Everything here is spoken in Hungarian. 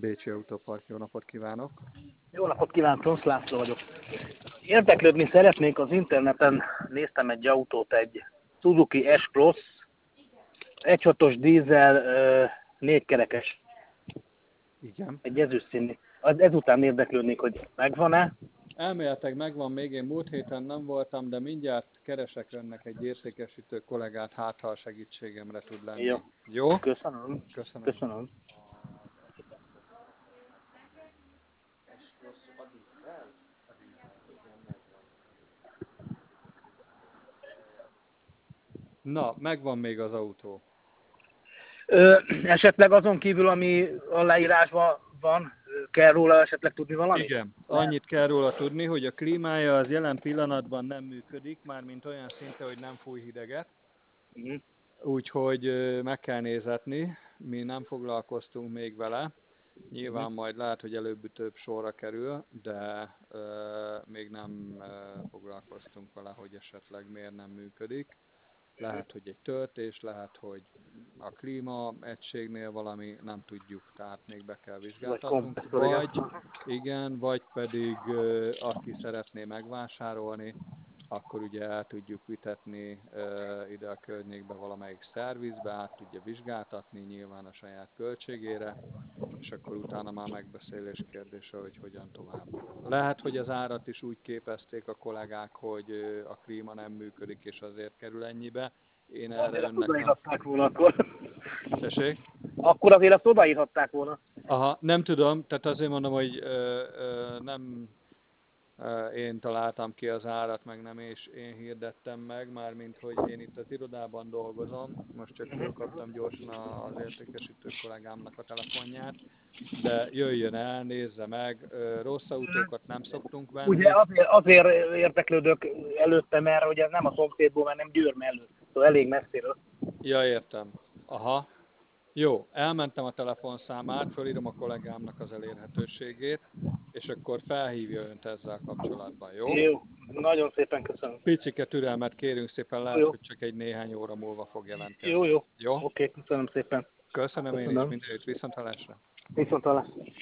Bécsi Autópark, jó napot kívánok! Jó napot kívánok, Tonsz László vagyok. Érdeklődni szeretnék, az interneten néztem egy autót, egy Suzuki S-Cross, 1.6-os dízel, 4-kerekes, Igen. egy ezüstszínű. Ezután érdeklődnék, hogy megvan-e. Elméletileg megvan még, én múlt héten nem voltam, de mindjárt keresek önnek egy értékesítő kollégát, hát ha a segítségemre tud lenni. Jó. Jó? Köszönöm. Köszönöm. Köszönöm. Na, megvan még az autó. Esetleg azon kívül, ami a leírásban van, kell róla esetleg tudni valamit? Igen, annyit kell róla tudni, hogy a klímája az jelen pillanatban nem működik, mármint olyan szinte, hogy nem fúj hideget. Mhm. Úgyhogy meg kell nézetni, mi nem foglalkoztunk még vele. Nyilván majd lehet, hogy előbb-utóbb sorra kerül, de még nem foglalkoztunk vele, hogy esetleg miért nem működik. Lehet, hogy egy töltés, lehet, hogy a klíma egységnél valami, nem tudjuk, tehát még be kell vizsgáltatnunk. Vagy pedig aki szeretné megvásárolni, akkor ugye el tudjuk vitetni ide a környékbe valamelyik szervizbe, át tudja vizsgáltatni nyilván a saját költségére, és akkor utána már megbeszélés kérdése, hogy hogyan tovább. Lehet, hogy az árat is úgy képezték a kollégák, hogy a klíma nem működik, és azért kerül ennyibe. Én erre önnek nem... volna akkor. Tessék? Akkor azért azt odaírhatták volna. Aha, nem tudom, tehát azért mondom, hogy nem én találtam ki az árat, meg nem és én hirdettem meg, mármint hogy én itt az irodában dolgozom, most csak fölkaptam gyorsan az értékesítő kollégámnak a telefonját, de jöjjön el, nézze meg, rossz autókat nem szoktunk venni. Ugye azért érdeklődök előtte, mert ugye nem a szomszédból, hanem Győr mellett, szóval elég messziről. Ja, értem. Aha. Jó, elmentem a telefonszámát, fölírom a kollégámnak az elérhetőségét, és akkor felhívja önt ezzel kapcsolatban, jó? Jó, nagyon szépen köszönöm. Picike türelmet kérünk szépen, lehet, Jó. hogy csak egy néhány óra múlva fog jelentkezni. Jó. Jó? Oké, köszönöm szépen. Köszönöm én is, mindenütt, viszonthallásra. Viszonthallásra.